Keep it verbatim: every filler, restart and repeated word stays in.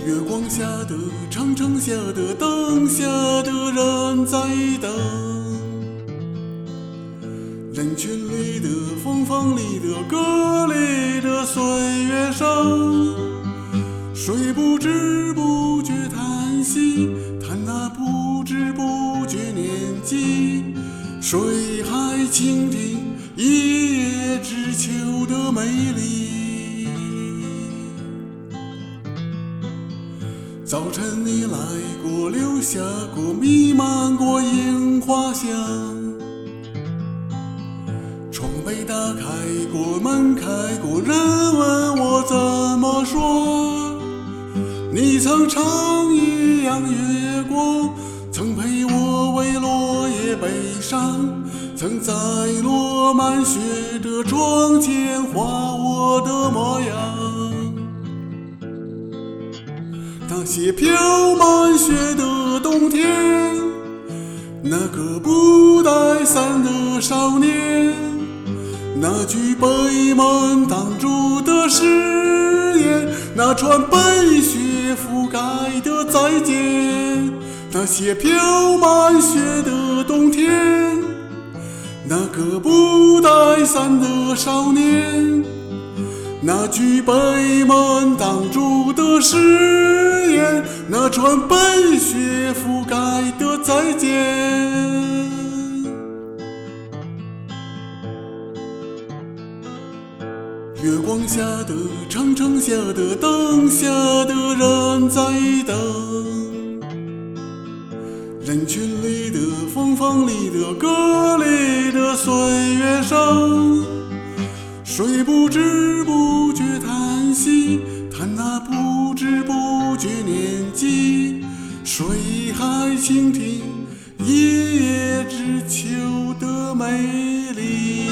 月光下的长城下的灯下的人在等，人群里的风风里的歌里的岁月声，谁不知不觉叹息，叹那不知不觉年纪，谁还倾听一叶知秋的美丽。早晨你来过，留下过，弥漫过樱花香，窗被打开过，门开过，人问我怎么说，你曾唱一样月光，曾陪我为落叶悲伤，曾在落满雪的窗前画我的模样。那些飘满雪的冬天，那个不带伞的少年，那句被门挡住的誓言，那串被雪覆盖的再见。那些飘满雪的冬天，那个不带伞的少年，那句被门挡住的誓言，那串被雪覆盖的再见。月光下的长城下的灯下的人在等，人群里的风风里的歌里的岁月声，谁不知不觉叹息，叹那不知不觉年纪，谁还倾听一叶知秋的美丽。